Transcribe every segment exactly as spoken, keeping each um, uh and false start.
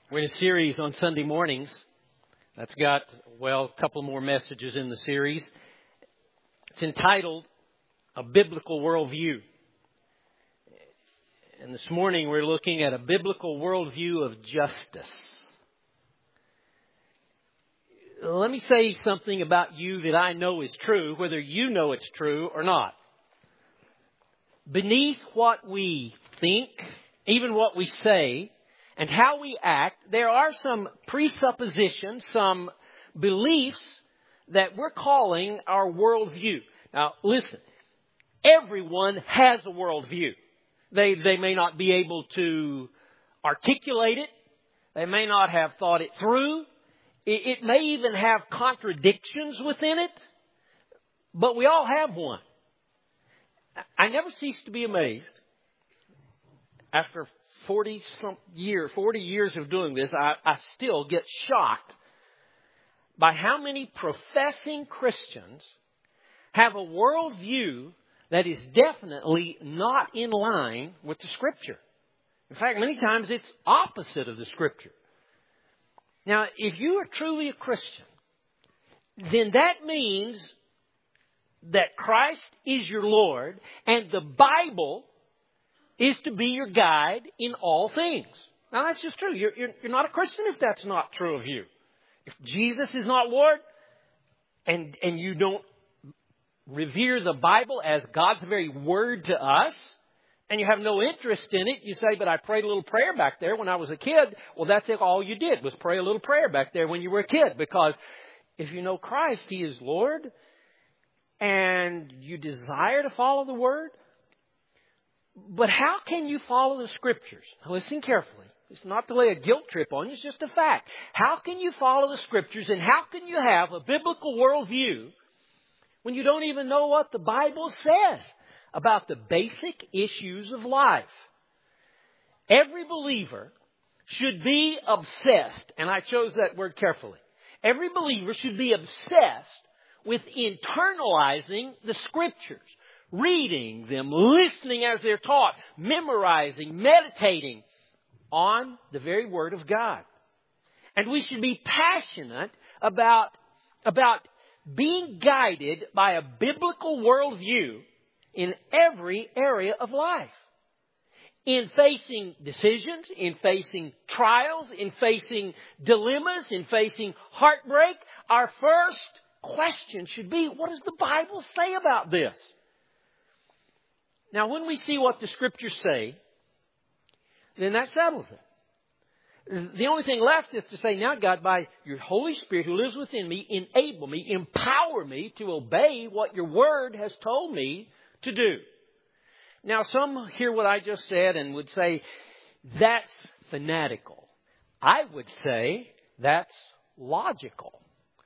We're in a series on Sunday mornings that's got, well, a couple more messages in the series. It's entitled A Biblical Worldview. And this morning we're looking at a biblical worldview of justice. Let me say something about you that I know is true, whether you know it's true or not. Beneath what we think, even what we say, and how we act, there are some presuppositions, some beliefs that we're calling our worldview. Now, listen, everyone has a worldview. They, they may not be able to articulate it. They may not have thought it through. It, it may even have contradictions within it. But we all have one. I never cease to be amazed. After forty some years, forty years of doing this, I, I still get shocked by how many professing Christians have a worldview that is definitely not in line with the Scripture. In fact, many times it's opposite of the Scripture. Now, if you are truly a Christian, then that means that Christ is your Lord and the Bible is to be your guide in all things. Now, that's just true. You're, you're, you're not a Christian if that's not true of you. If Jesus is not Lord and, and you don't revere the Bible as God's very word to us, and you have no interest in it, you say, but I prayed a little prayer back there when I was a kid. Well, that's all you did was pray a little prayer back there when you were a kid. Because if you know Christ, He is Lord, and you desire to follow the Word, but how can you follow the Scriptures? Now listen carefully. It's not to lay a guilt trip on you. It's just a fact. How can you follow the Scriptures and how can you have a biblical worldview when you don't even know what the Bible says about the basic issues of life? Every believer should be obsessed, and I chose that word carefully. Every believer should be obsessed with internalizing the Scriptures. Reading them, listening as they're taught, memorizing, meditating on the very Word of God. And we should be passionate about, about being guided by a biblical worldview in every area of life. In facing decisions, in facing trials, in facing dilemmas, in facing heartbreak, our first question should be, what does the Bible say about this? Now, when we see what the Scriptures say, then that settles it. The only thing left is to say, now, God, by your Holy Spirit who lives within me, enable me, empower me to obey what your Word has told me to do. Now, some hear what I just said and would say, that's fanatical. I would say that's logical.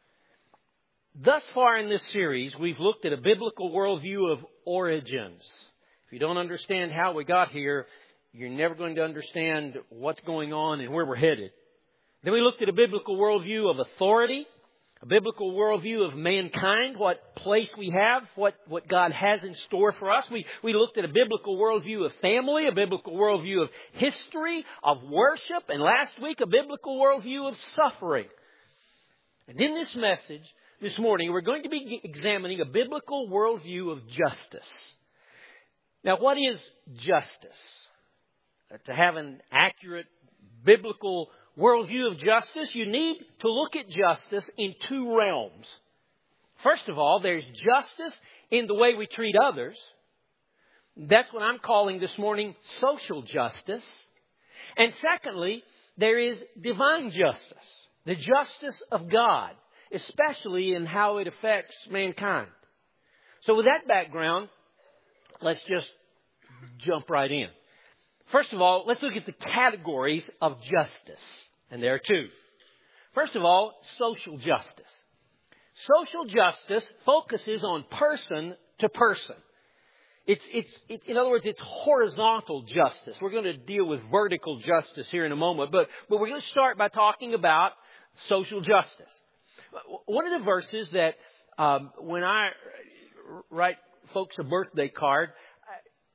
Thus far in this series, we've looked at a biblical worldview of origins. If you don't understand how we got here, you're never going to understand what's going on and where we're headed. Then we looked at a biblical worldview of authority, a biblical worldview of mankind, what place we have, what, what God has in store for us. We, we looked at a biblical worldview of family, a biblical worldview of history, of worship, and last week a biblical worldview of suffering. And in this message this morning, we're going to be examining a biblical worldview of justice. Now, what is justice? To have an accurate biblical worldview of justice, you need to look at justice in two realms. First of all, there's justice in the way we treat others. That's what I'm calling this morning social justice. And secondly, there is divine justice, the justice of God, especially in how it affects mankind. So with that background, let's just jump right in. First of all, let's look at the categories of justice. And there are two. First of all, social justice. Social justice focuses on person to person. It's, it's, it, in other words, it's horizontal justice. We're going to deal with vertical justice here in a moment, but, but we're going to start by talking about social justice. One of the verses that um, when I write folks a birthday card,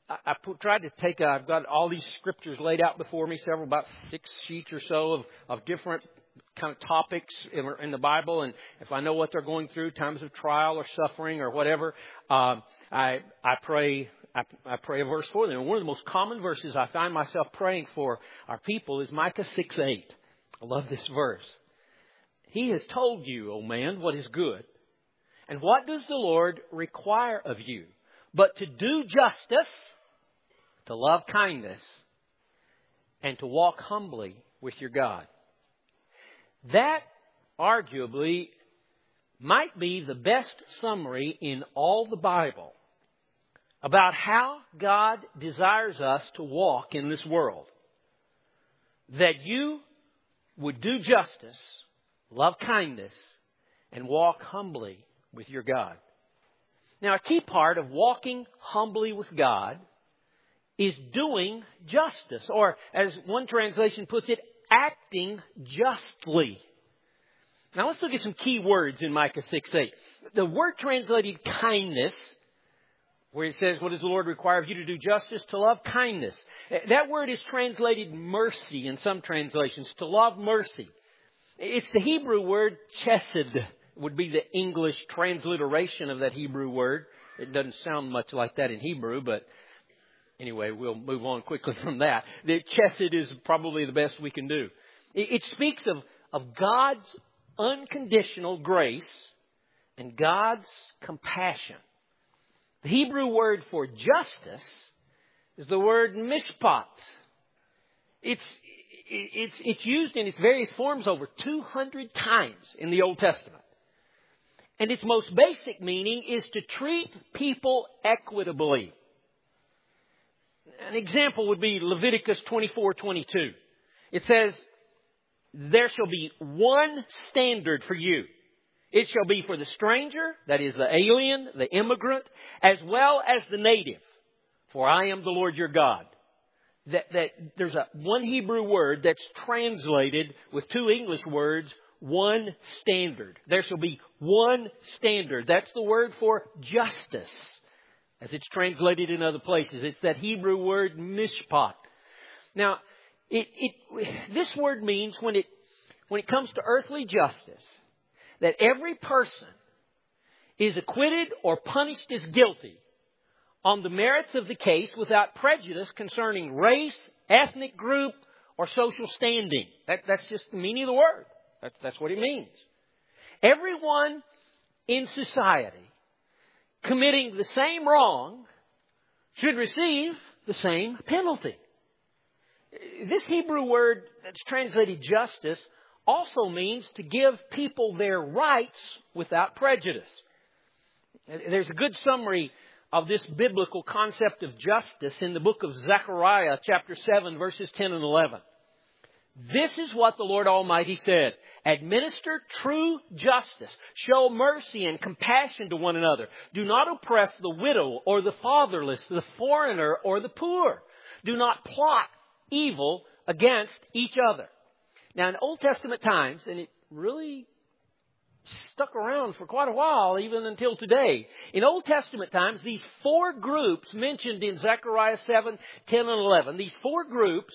I, I put, tried to take, a, I've got all these scriptures laid out before me, several, about six sheets or so of, of different kind of topics in, in the Bible. And if I know what they're going through, times of trial or suffering or whatever, um, I, I pray, I, I pray a verse for them. And one of the most common verses I find myself praying for our people is Micah six eight. I love this verse. He has told you, O man, what is good. And what does the Lord require of you? But to do justice, to love kindness, and to walk humbly with your God. That arguably might be the best summary in all the Bible about how God desires us to walk in this world. That you would do justice, love kindness, and walk humbly with your God. Now, a key part of walking humbly with God is doing justice, or as one translation puts it, acting justly. Now, let's look at some key words in Micah six eight. The word translated kindness, where it says, what does the Lord require of you to do justice? To love kindness. That word is translated mercy in some translations, to love mercy. It's the Hebrew word chesed, would be the English transliteration of that Hebrew word. It doesn't sound much like that in Hebrew, but anyway, we'll move on quickly from that. The chesed is probably the best we can do. It speaks of, of God's unconditional grace and God's compassion. The Hebrew word for justice is the word mishpat. It's, it's, it's used in its various forms over two hundred times in the Old Testament. And its most basic meaning is to treat people equitably. An example would be Leviticus twenty-four twenty-two. It says, there shall be one standard for you. It shall be for the stranger, that is the alien, the immigrant, as well as the native. For I am the Lord your God. That, that there's a one Hebrew word that's translated with two English words, one standard. There shall be one standard. That's the word for justice, as it's translated in other places. It's that Hebrew word mishpat. Now, it, it, this word means when it, when it comes to earthly justice, that every person is acquitted or punished as guilty on the merits of the case without prejudice concerning race, ethnic group, or social standing. That, that's just the meaning of the word. That's, that's what it means. Everyone in society committing the same wrong should receive the same penalty. This Hebrew word that's translated justice also means to give people their rights without prejudice. There's a good summary of this biblical concept of justice in the book of Zechariah, chapter seven, verses ten and eleven. This is what the Lord Almighty said. Administer true justice. Show mercy and compassion to one another. Do not oppress the widow or the fatherless, the foreigner or the poor. Do not plot evil against each other. Now, in Old Testament times, and it really stuck around for quite a while, even until today. In Old Testament times, these four groups mentioned in Zechariah seven, ten, and eleven, these four groups,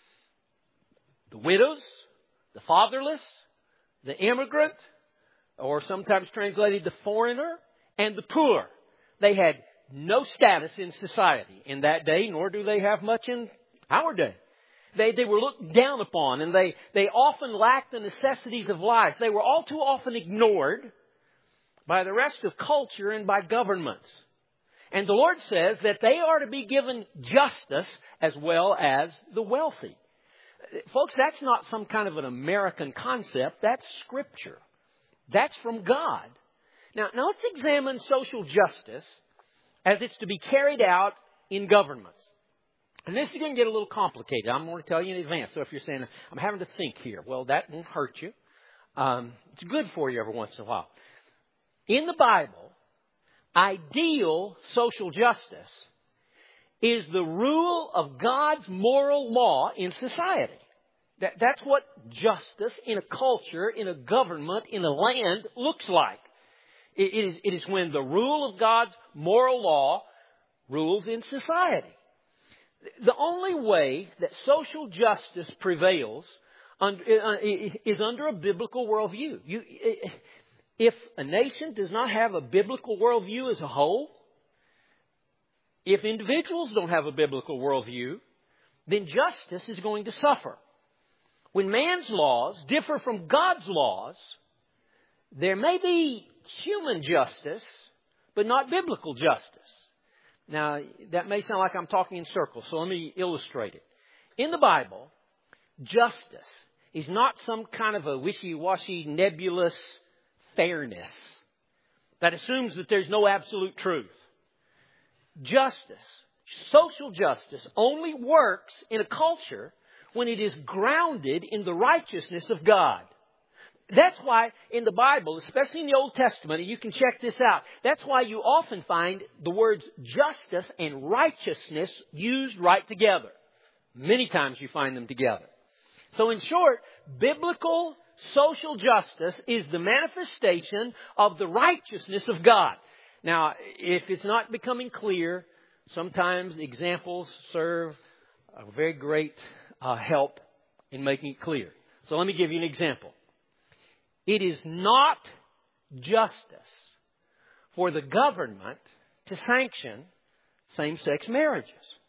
the widows, the fatherless, the immigrant, or sometimes translated the foreigner, and the poor. They had no status in society in that day, nor do they have much in our day. They, they were looked down upon, and they, they often lacked the necessities of life. They were all too often ignored by the rest of culture and by governments. And the Lord says that they are to be given justice as well as the wealthy. Folks, that's not some kind of an American concept. That's Scripture. That's from God. Now, now let's examine social justice as it's to be carried out in governments. And this is going to get a little complicated. I'm going to tell you in advance. So if you're saying, I'm having to think here, well, that won't hurt you. Um, it's good for you every once in a while. In the Bible, ideal social justice is the rule of God's moral law in society. That, that's what justice in a culture, in a government, in a land looks like. It, it, is, it is when the rule of God's moral law rules in society. The only way that social justice prevails is under a biblical worldview. You, if a nation does not have a biblical worldview as a whole, if individuals don't have a biblical worldview, then justice is going to suffer. When man's laws differ from God's laws, there may be human justice, but not biblical justice. Now, that may sound like I'm talking in circles, so let me illustrate it. In the Bible, justice is not some kind of a wishy-washy, nebulous fairness that assumes that there's no absolute truth. Justice, social justice, only works in a culture when it is grounded in the righteousness of God. That's why in the Bible, especially in the Old Testament, and you can check this out, that's why you often find the words justice and righteousness used right together. Many times you find them together. So in short, biblical social justice is the manifestation of the righteousness of God. Now, if it's not becoming clear, sometimes examples serve a very great uh, help in making it clear. So let me give you an example. It is not justice for the government to sanction same-sex marriages.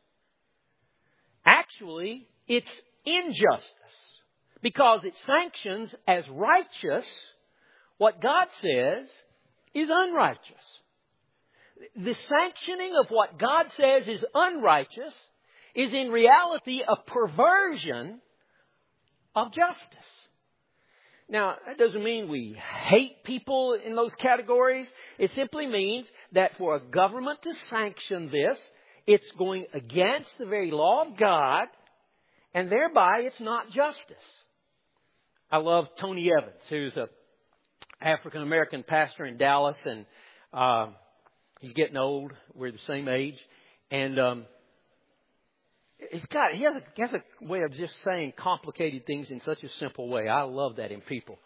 Actually, it's injustice because it sanctions as righteous what God says is unrighteous. The sanctioning of what God says is unrighteous is in reality a perversion of justice. Now, that doesn't mean we hate people in those categories. It simply means that for a government to sanction this, it's going against the very law of God, and thereby it's not justice. I love Tony Evans, who's a African-American pastor in Dallas, and uh, he's getting old. We're the same age. And um, he's got, he has, a, he has a way of just saying complicated things in such a simple way. I love that in people.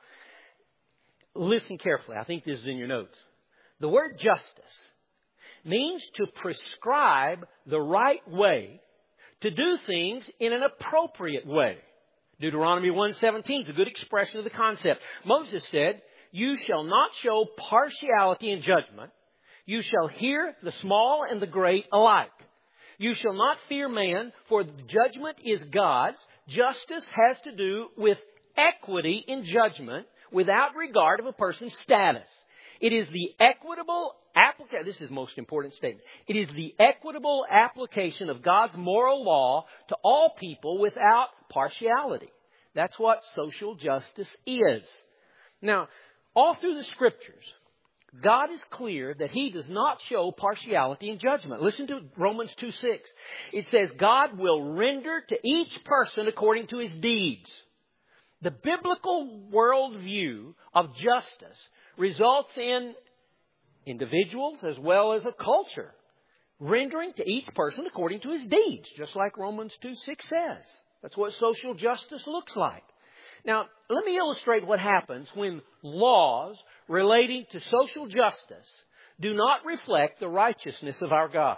Listen carefully. I think this is in your notes. The word justice means to prescribe the right way to do things in an appropriate way. Deuteronomy one seventeen is a good expression of the concept. Moses said, "You shall not show partiality in judgment. You shall hear the small and the great alike. You shall not fear man, for the judgment is God's." Justice has to do with equity in judgment without regard of a person's status. It is the equitable application. This is the most important statement. It is the equitable application of God's moral law to all people without partiality. That's what social justice is. Now, all through the Scriptures, God is clear that He does not show partiality in judgment. Listen to Romans two six. It says, God will render to each person according to his deeds. The biblical worldview of justice results in individuals as well as a culture rendering to each person according to his deeds, just like Romans two six says. That's what social justice looks like. Now, let me illustrate what happens when laws relating to social justice do not reflect the righteousness of our God.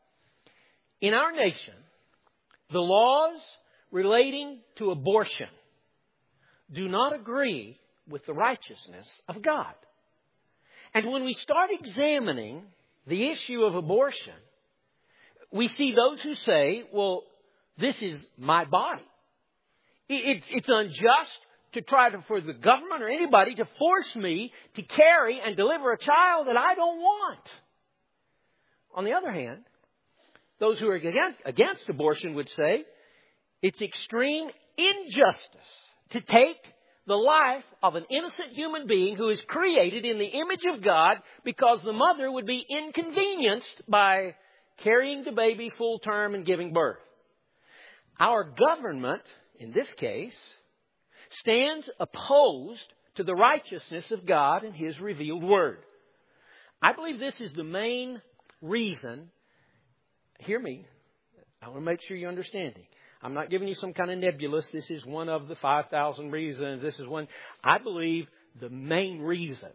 In our nation, the laws relating to abortion do not agree with the righteousness of God. And when we start examining the issue of abortion, we see those who say, well, this is my body. It's, it's unjust to try to, for the government or anybody to force me to carry and deliver a child that I don't want. On the other hand, those who are against, against abortion would say it's extreme injustice to take the life of an innocent human being who is created in the image of God because the mother would be inconvenienced by carrying the baby full term and giving birth. Our government, in this case, stands opposed to the righteousness of God and His revealed Word. I believe this is the main reason. Hear me. I want to make sure you understand it. I'm not giving you some kind of nebulous. This is one of the five thousand reasons. This is one. I believe the main reason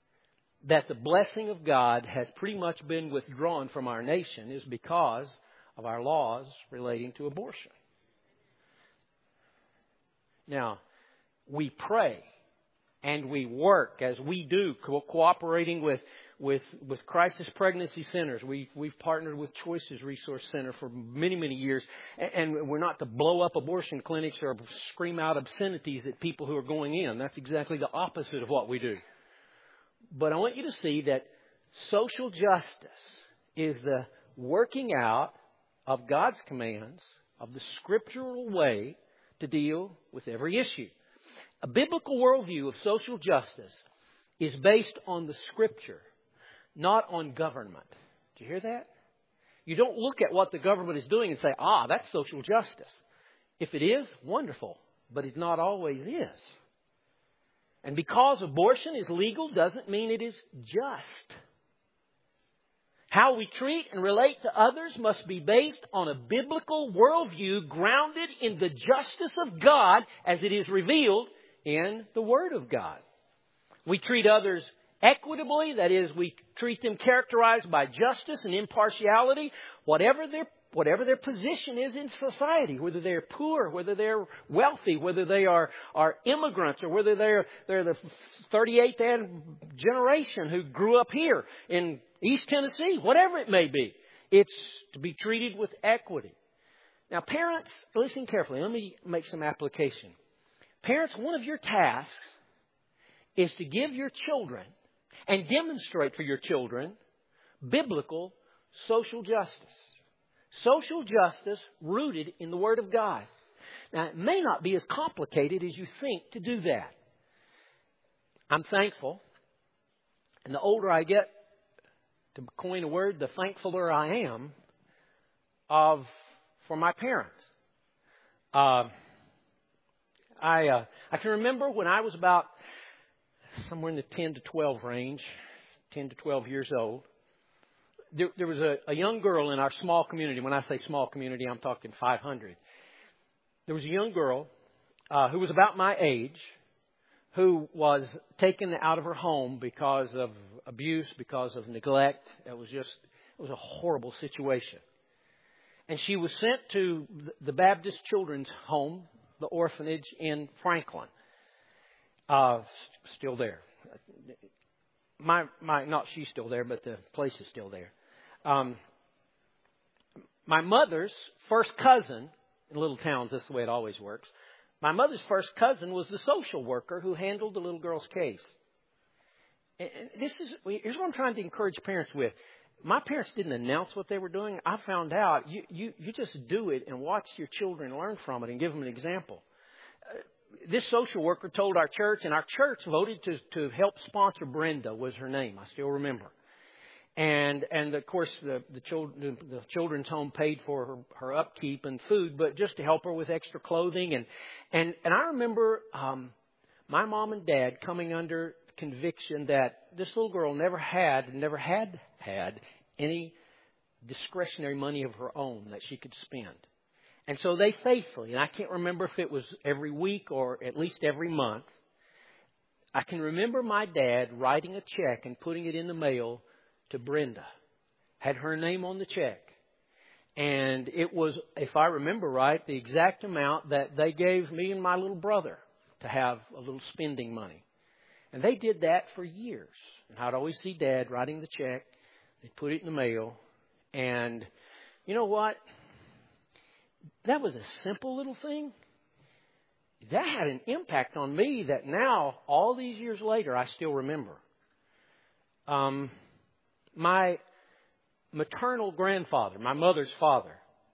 that the blessing of God has pretty much been withdrawn from our nation is because of our laws relating to abortion. Now, we pray and we work as we do, co- cooperating with with with Crisis Pregnancy Centers. We we've partnered with Choices Resource Center for many many years, and, and we're not to blow up abortion clinics or scream out obscenities at people who are going in. That's exactly the opposite of what we do. But I want you to see that social justice is the working out of God's commands, of the scriptural way to deal with every issue. A biblical worldview of social justice is based on the Scripture, not on government. Do you hear that? You don't look at what the government is doing and say, ah, that's social justice. If it is, wonderful. But it not always is. And because abortion is legal doesn't mean it is just. How we treat and relate to others must be based on a biblical worldview grounded in the justice of God as it is revealed in the Word of God. We treat others equitably, that is, we treat them characterized by justice and impartiality, whatever their whatever their position is in society, whether they're poor, whether they're wealthy, whether they are, are immigrants, or whether they're they're the thirty-eighth generation who grew up here in East Tennessee, whatever it may be. It's to be treated with equity. Now, parents, listen carefully. Let me make some application. Parents, one of your tasks is to give your children and demonstrate for your children biblical social justice. Social justice rooted in the Word of God. Now, it may not be as complicated as you think to do that. I'm thankful, and the older I get, to coin a word, the thankfuler I am of for my parents. Uh, I uh, I can remember when I was about somewhere in the ten to twelve range, ten to twelve years old. There, there was a, a young girl in our small community. When I say small community, I'm talking five hundred. There was a young girl uh, who was about my age, who was taken out of her home because of abuse, because of neglect. It was just, it was a horrible situation. And she was sent to the Baptist Children's Home, the orphanage in Franklin. Uh, still there. My, my, not she's still there, but the place is still there. Um, my mother's first cousin, in little towns, that's the way it always works. My mother's first cousin was the social worker who handled the little girl's case. And this is, here's what I'm trying to encourage parents with. My parents didn't announce what they were doing. I found out you, you, you just do it and watch your children learn from it and give them an example. Uh, this social worker told our church, and our church voted to, to help sponsor Brenda, was her name. I still remember. And, and of course, the, the, children, the children's home paid for her, her upkeep and food, but just to help her with extra clothing. And, and, and I remember um, my mom and dad coming under conviction that this little girl never had, never had had any discretionary money of her own that she could spend. And so they faithfully, and I can't remember if it was every week or at least every month, I can remember my dad writing a check and putting it in the mail to Brenda. Had her name on the check. And it was, if I remember right, the exact amount that they gave me and my little brother to have a little spending money. And they did that for years. And I'd always see Dad writing the check. They'd put it in the mail. And you know what? That was a simple little thing. That had an impact on me that now, all these years later, I still remember. Um, my maternal grandfather, my mother's father,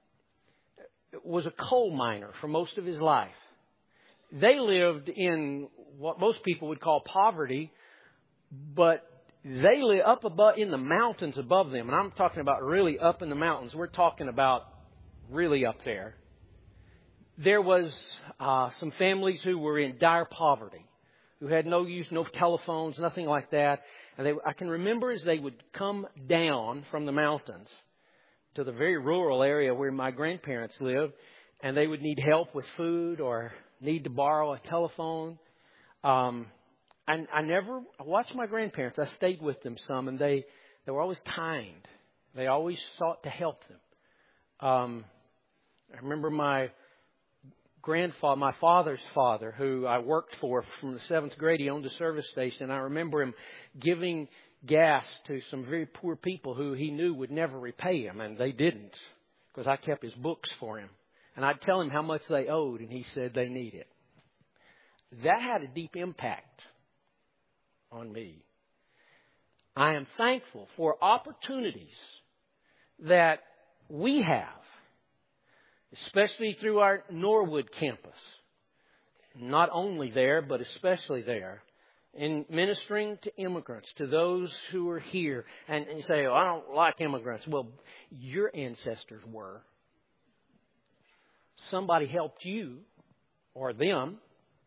was a coal miner for most of his life. They lived in what most people would call poverty, but they live up above in the mountains above them. And I'm talking about really up in the mountains. We're talking about really up there. There was uh, some families who were in dire poverty, who had no use, no telephones, nothing like that. And they, I can remember as they would come down from the mountains to the very rural area where my grandparents lived, and they would need help with food or need to borrow a telephone. Um, I, I never I watched my grandparents. I stayed with them some, and they, they were always kind. They always sought to help them. Um, I remember my grandfather, my father's father, who I worked for from the seventh grade. He owned a service station. I remember him giving gas to some very poor people who he knew would never repay him, and they didn't, because I kept his books for him. And I'd tell him how much they owed, and he said they need it. That had a deep impact on me. I am thankful for opportunities that we have, especially through our Norwood campus. Not only there, but especially there, in ministering to immigrants, to those who are here. And, and you say, oh, I don't like immigrants. Well, your ancestors were. Somebody helped you or them.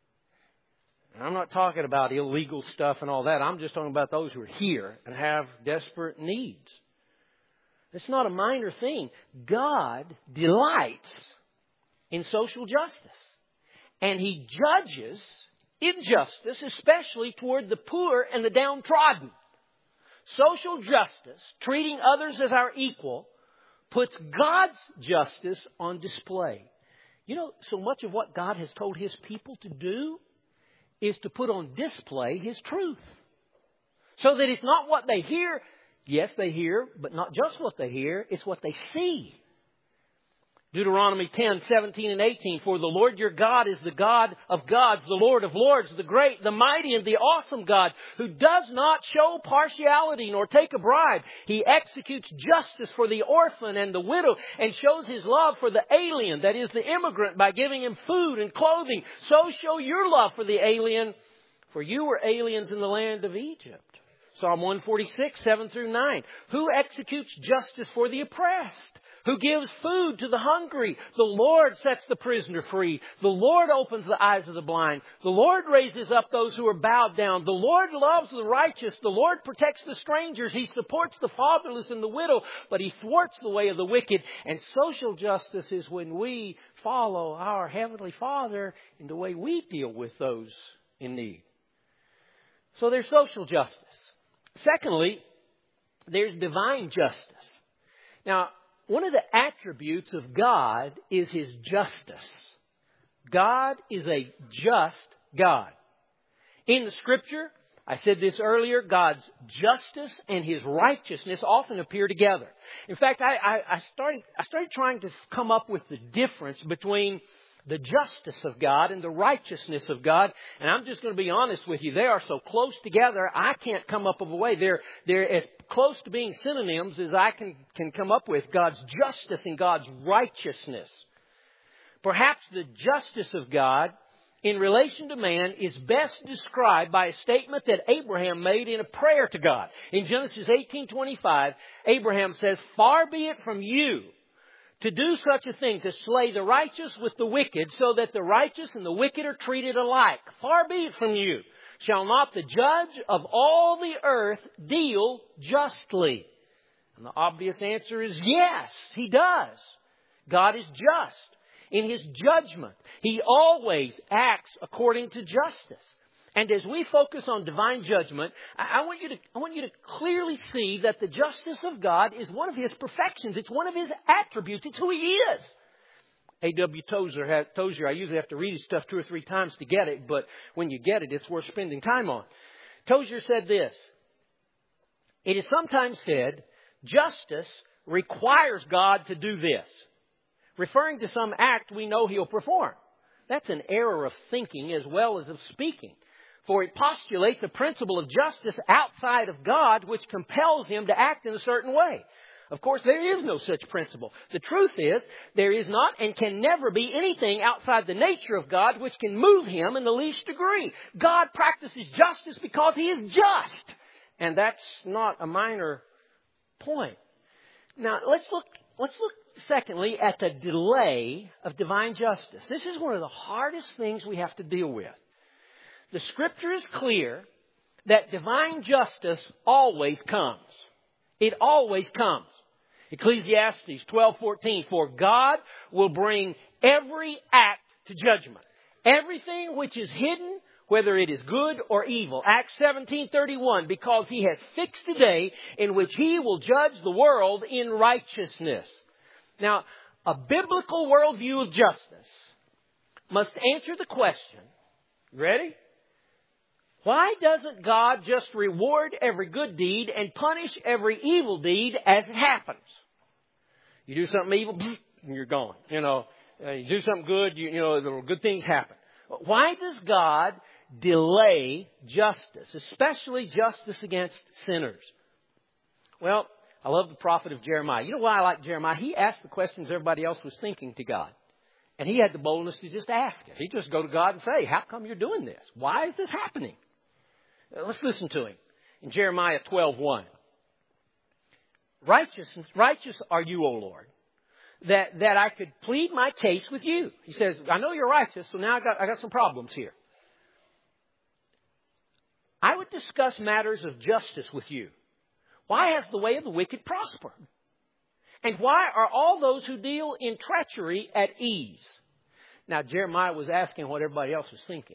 And I'm not talking about illegal stuff and all that. I'm just talking about those who are here and have desperate needs. It's not a minor thing. God delights in social justice. And He judges injustice, especially toward the poor and the downtrodden. Social justice, treating others as our equal, puts God's justice on display. You know, so much of what God has told His people to do is to put on display His truth. So that it's not what they hear. Yes, they hear, but not just what they hear. It's what they see. Deuteronomy ten, seventeen and eighteen. For the Lord your God is the God of gods, the Lord of lords, the great, the mighty, and the awesome God, who does not show partiality nor take a bribe. He executes justice for the orphan and the widow, and shows His love for the alien, that is the immigrant, by giving him food and clothing. So show your love for the alien, for you were aliens in the land of Egypt. Psalm one forty-six, seven through nine. Who executes justice for the oppressed? Who gives food to the hungry? The Lord sets the prisoner free. The Lord opens the eyes of the blind. The Lord raises up those who are bowed down. The Lord loves the righteous. The Lord protects the strangers. He supports the fatherless and the widow, but He thwarts the way of the wicked. And social justice is when we follow our Heavenly Father in the way we deal with those in need. So there's social justice. Secondly, there's divine justice. Now, one of the attributes of God is His justice. God is a just God. In the Scripture, I said this earlier, God's justice and His righteousness often appear together. In fact, I, I, I started I started trying to come up with the difference between the justice of God and the righteousness of God. And I'm just going to be honest with you. They are so close together, I can't come up with a way. They're, they're as close to being synonyms as I can, can come up with. God's justice and God's righteousness. Perhaps the justice of God in relation to man is best described by a statement that Abraham made in a prayer to God. In Genesis eighteen twenty-five, Abraham says, "Far be it from you to do such a thing, to slay the righteous with the wicked, so that the righteous and the wicked are treated alike. Far be it from you. Shall not the judge of all the earth deal justly?" And the obvious answer is yes, He does. God is just. In His judgment, He always acts according to justice. And as we focus on divine judgment, I want you to, I want you to clearly see that the justice of God is one of His perfections. It's one of His attributes. It's who He is. A W Tozer, had, Tozer, I usually have to read his stuff two or three times to get it, but when you get it, it's worth spending time on. Tozer said this: "It is sometimes said, justice requires God to do this, referring to some act we know He'll perform. That's an error of thinking as well as of speaking. For it postulates a principle of justice outside of God which compels Him to act in a certain way. Of course, there is no such principle. The truth is, there is not and can never be anything outside the nature of God which can move Him in the least degree. God practices justice because He is just. And that's not a minor point. Now, let's look, let's look secondly at the delay of divine justice. This is one of the hardest things we have to deal with. The Scripture is clear that divine justice always comes. It always comes. Ecclesiastes twelve fourteen, "For God will bring every act to judgment. Everything which is hidden, whether it is good or evil." Acts seventeen thirty-one, "Because He has fixed a day in which He will judge the world in righteousness." Now, A biblical worldview of justice must answer the question, ready? Why doesn't God just reward every good deed and punish every evil deed as it happens? You do something evil, and you're gone. You know, uh, you do something good, you, you know, little good things happen. Why does God delay justice, especially justice against sinners? Well, I love the prophet of Jeremiah. You know why I like Jeremiah? He asked the questions everybody else was thinking to God. And he had the boldness to just ask it. He'd just go to God and say, how come you're doing this? Why is this happening? Let's listen to him. In Jeremiah twelve one. Righteous, righteous are you, O Lord, that, that I could plead my case with you. He says, I know you're righteous, so now I got, I got some problems here. I would discuss matters of justice with you. Why has the way of the wicked prospered? And why are all those who deal in treachery at ease? Now, Jeremiah was asking what everybody else was thinking.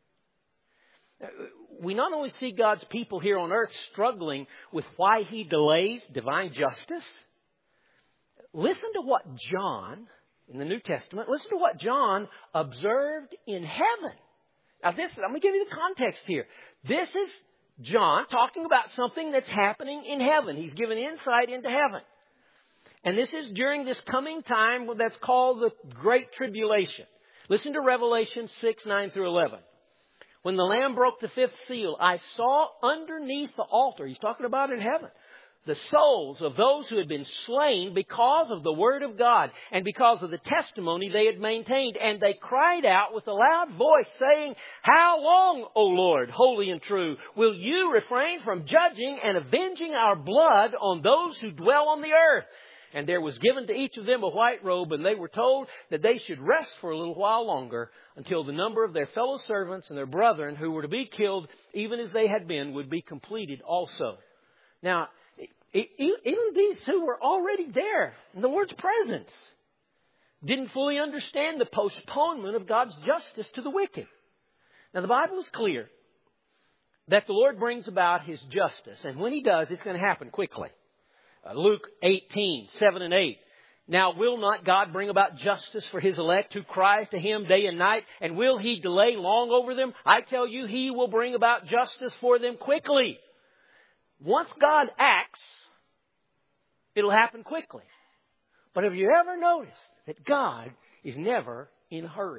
We not only see God's people here on earth struggling with why He delays divine justice. Listen to what John, in the New Testament, listen to what John observed in heaven. Now, this, I'm going to give you the context here. This is John talking about something that's happening in heaven. He's given insight into heaven. And this is during this coming time that's called the Great Tribulation. Listen to Revelation six, nine through eleven. When the Lamb broke the fifth seal, I saw underneath the altar, he's talking about in heaven, the souls of those who had been slain because of the word of God and because of the testimony they had maintained. And they cried out with a loud voice, saying, how long, O Lord, holy and true, will you refrain from judging and avenging our blood on those who dwell on the earth? And there was given to each of them a white robe, and they were told that they should rest for a little while longer until the number of their fellow servants and their brethren who were to be killed, even as they had been, would be completed also. Now, even these who were already there in the Lord's presence didn't fully understand the postponement of God's justice to the wicked. Now, the Bible is clear that the Lord brings about His justice, and when He does, it's going to happen quickly. Uh, Luke eighteen, seven and eight. Now will not God bring about justice for His elect who cry to Him day and night? And will He delay long over them? I tell you, He will bring about justice for them quickly. Once God acts, it'll happen quickly. But have you ever noticed that God is never in a hurry?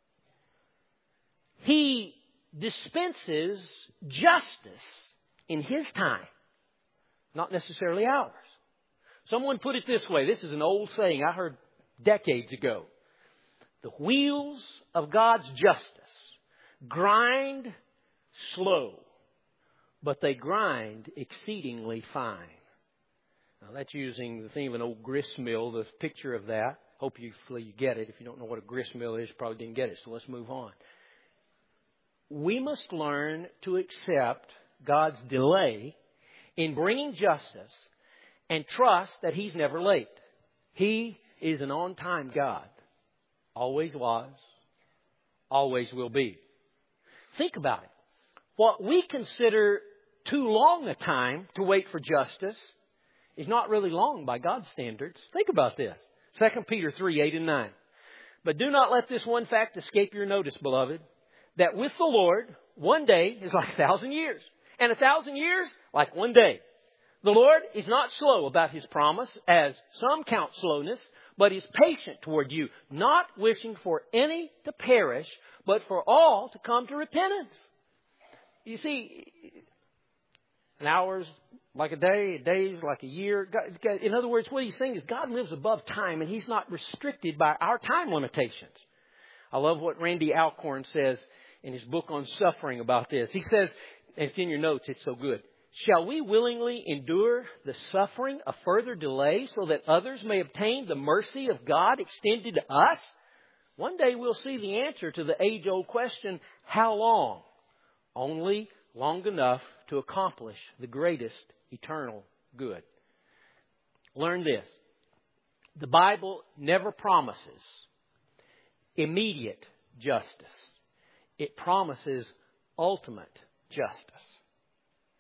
He dispenses justice in His time, not necessarily ours. Someone put it this way. This is an old saying I heard decades ago. The wheels of God's justice grind slow, but they grind exceedingly fine. Now, that's using the theme of an old grist mill, the picture of that. Hope you, you get it. If you don't know what a grist mill is, you probably didn't get it, so let's move on. We must learn to accept God's delay in bringing justice and trust that He's never late. He is an on-time God. Always was. Always will be. Think about it. What we consider too long a time to wait for justice is not really long by God's standards. Think about this. Second Peter three, eight and nine. But do not let this one fact escape your notice, beloved, that with the Lord, one day is like a thousand years, and a thousand years like one day. The Lord is not slow about His promise, as some count slowness, but is patient toward you, not wishing for any to perish, but for all to come to repentance. You see, an hour's like a day, a day's like a year. In other words, what He's saying is God lives above time, and He's not restricted by our time limitations. I love what Randy Alcorn says in his book on suffering about this. He says, and it's in your notes, it's so good. Shall we willingly endure the suffering of further delay so that others may obtain the mercy of God extended to us? One day we'll see the answer to the age-old question, how long? Only long enough to accomplish the greatest eternal good. Learn this. The Bible never promises immediate justice. It promises ultimate justice.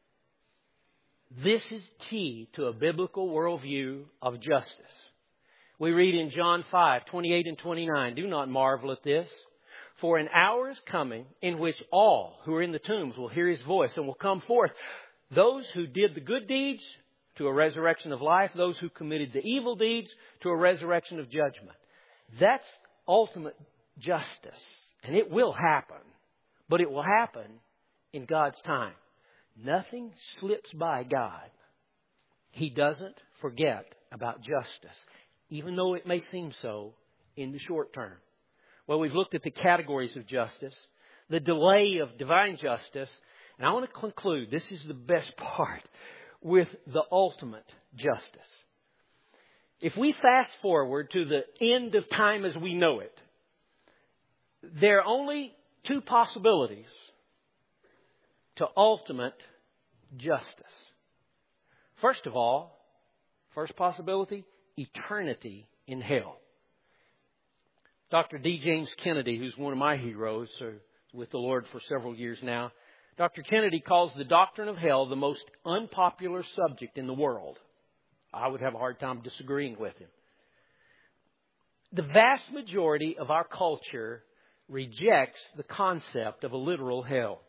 This is key to a biblical worldview of justice. We read in John five, twenty-eight and twenty-nine, "Do not marvel at this, for an hour is coming in which all who are in the tombs will hear His voice and will come forth. Those who did the good deeds to a resurrection of life, those who committed the evil deeds to a resurrection of judgment." That's ultimate justice. And it will happen. But it will happen in God's time. Nothing slips by God. He doesn't forget about justice, even though it may seem so in the short term. Well, we've looked at the categories of justice, the delay of divine justice, and I want to conclude, this is the best part, with the ultimate justice. If we fast forward to the end of time as we know it, there are only two possibilities to ultimate justice. First of all, first possibility, eternity in hell. Doctor D. James Kennedy, who's one of my heroes, uh, with the Lord for several years now, Doctor Kennedy calls the doctrine of hell the most unpopular subject in the world. I would have a hard time disagreeing with him. The vast majority of our culture rejects the concept of a literal hell.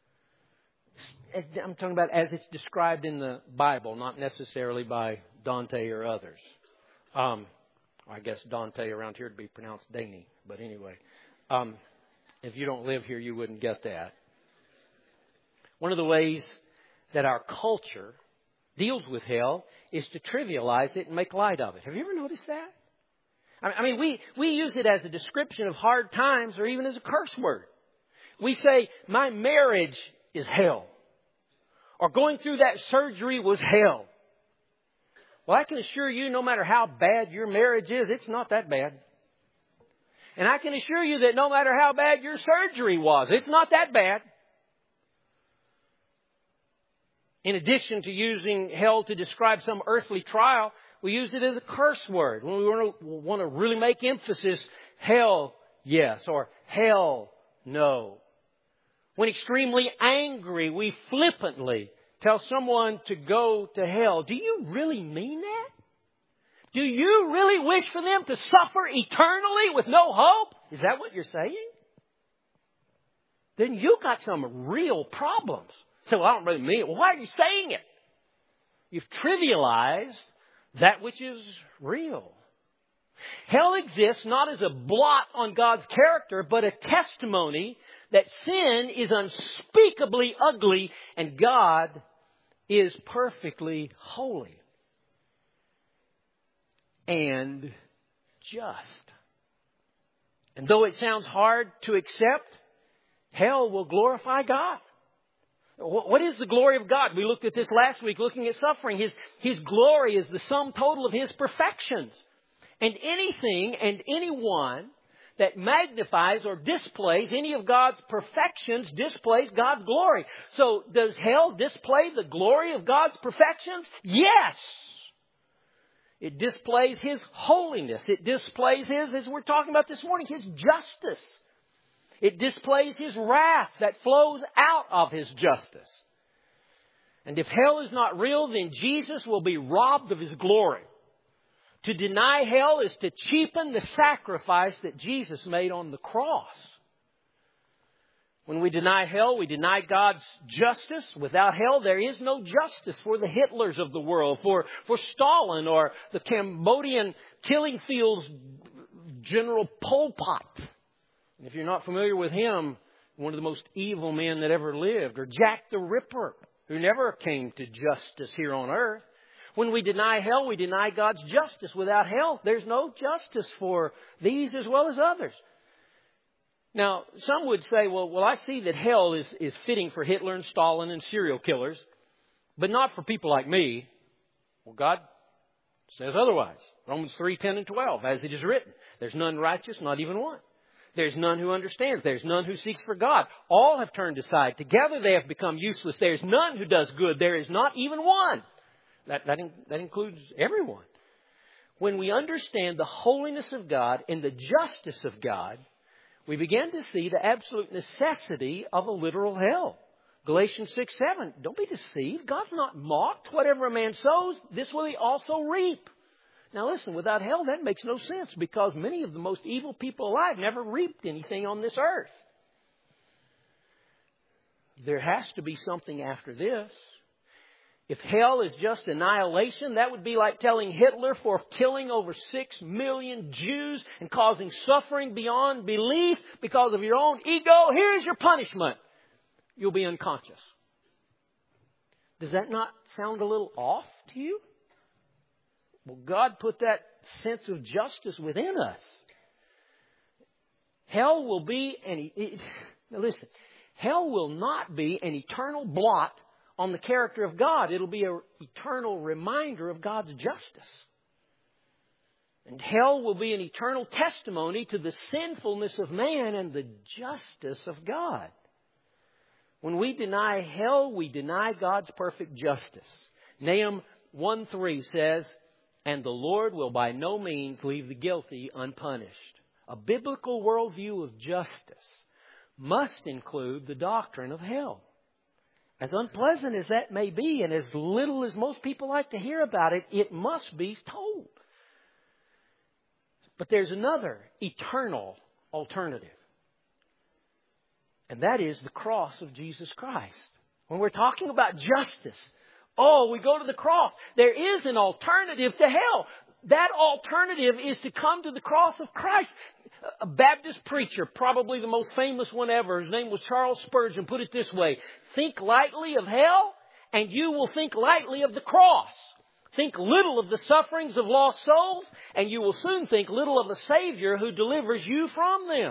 I'm talking about as it's described in the Bible, not necessarily by Dante or others. Um, I guess Dante around here would be pronounced Danny, but anyway. Um, if you don't live here, you wouldn't get that. One of the ways that our culture deals with hell is to trivialize it and make light of it. Have you ever noticed that? I mean, we, we use it as a description of hard times or even as a curse word. We say, my marriage is hell. Or going through that surgery was hell. Well, I can assure you, no matter how bad your marriage is, it's not that bad. And I can assure you that no matter how bad your surgery was, it's not that bad. In addition to using hell to describe some earthly trial, we use it as a curse word. When we want to, want to really make emphasis, hell, yes, or hell, no. When extremely angry, we flippantly tell someone to go to hell. Do you really mean that? Do you really wish for them to suffer eternally with no hope? Is that what you're saying? Then you got some real problems. So I don't really mean it. Well, why are you saying it? You've trivialized that which is real. Hell exists not as a blot on God's character, but a testimony that sin is unspeakably ugly and God is perfectly holy and just. And though it sounds hard to accept, hell will glorify God. What is the glory of God? We looked at this last week looking at suffering. His, His glory is the sum total of His perfections. And anything and anyone that magnifies or displays any of God's perfections displays God's glory. So does hell display the glory of God's perfections? Yes. It displays His holiness. It displays His, as we're talking about this morning, His justice. It displays His wrath that flows out of His justice. And if hell is not real, then Jesus will be robbed of His glory. To deny hell is to cheapen the sacrifice that Jesus made on the cross. When we deny hell, we deny God's justice. Without hell, there is no justice for the Hitlers of the world, for, for Stalin or the Cambodian killing fields General Pol Pot. If you're not familiar with him, one of the most evil men that ever lived, or Jack the Ripper, who never came to justice here on earth. When we deny hell, we deny God's justice. Without hell, there's no justice for these as well as others. Now, some would say, well, well, I see that hell is, is fitting for Hitler and Stalin and serial killers, but not for people like me. Well, God says otherwise. Romans three, ten and twelve, as it is written, there's none righteous, not even one. There's none who understands. There's none who seeks for God. All have turned aside. Together they have become useless. There's none who does good. There is not even one. That, that, that includes everyone. When we understand the holiness of God and the justice of God, we begin to see the absolute necessity of a literal hell. Galatians six, seven. Don't be deceived. God's not mocked. Whatever a man sows, this will he also reap. Now listen, without hell, that makes no sense because many of the most evil people alive never reaped anything on this earth. There has to be something after this. If hell is just annihilation, that would be like telling Hitler for killing over six million Jews and causing suffering beyond belief because of your own ego. Here's your punishment. You'll be unconscious. Does that not sound a little off to you? Well, God put that sense of justice within us. Hell will be an... Now listen, hell will not be an eternal blot on the character of God. It'll be an eternal reminder of God's justice. And hell will be an eternal testimony to the sinfulness of man and the justice of God. When we deny hell, we deny God's perfect justice. Nahum one three says, "And the Lord will by no means leave the guilty unpunished." A biblical worldview of justice must include the doctrine of hell. As unpleasant as that may be, and as little as most people like to hear about it, it must be told. But there's another eternal alternative. And that is the cross of Jesus Christ. When we're talking about justice, oh, we go to the cross. There is an alternative to hell. That alternative is to come to the cross of Christ. A Baptist preacher, probably the most famous one ever, his name was Charles Spurgeon, put it this way: think lightly of hell and you will think lightly of the cross. Think little of the sufferings of lost souls and you will soon think little of the Savior who delivers you from them.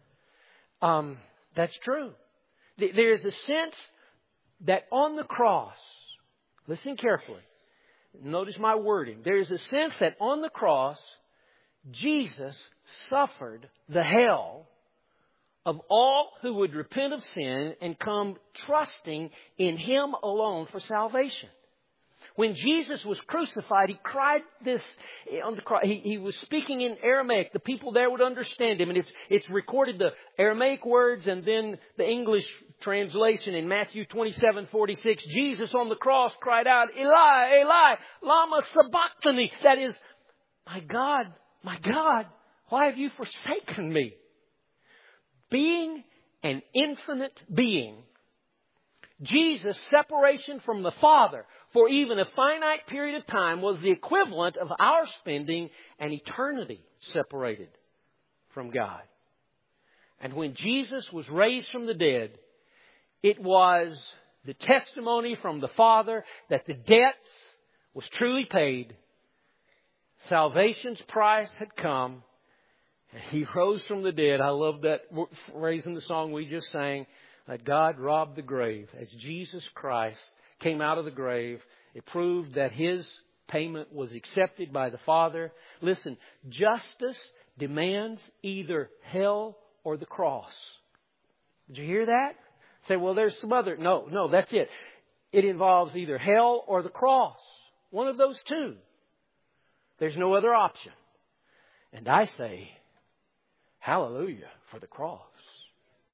Um, that's true. There is a sense that on the cross, listen carefully, notice my wording. There is a sense that on the cross, Jesus suffered the hell of all who would repent of sin and come trusting in Him alone for salvation. When Jesus was crucified, He cried this on the cross. He, he was speaking in Aramaic. The people there would understand Him. And it's, it's recorded the Aramaic words and then the English translation in Matthew twenty-seven forty-six. Jesus on the cross cried out, "Eli, Eli, lama sabachthani." That is, "My God, my God, why have you forsaken me?" Being an infinite being, Jesus' separation from the Father for even a finite period of time was the equivalent of our spending an eternity separated from God. And when Jesus was raised from the dead, it was the testimony from the Father that the debt was truly paid. Salvation's price had come. And He rose from the dead. I love that phrase in the song we just sang, that God robbed the grave. As Jesus Christ came out of the grave, it proved that His payment was accepted by the Father. Listen, justice demands either hell or the cross. Did you hear that? Say, well, there's some other... No, no, that's it. It involves either hell or the cross. One of those two. There's no other option. And I say, hallelujah for the cross.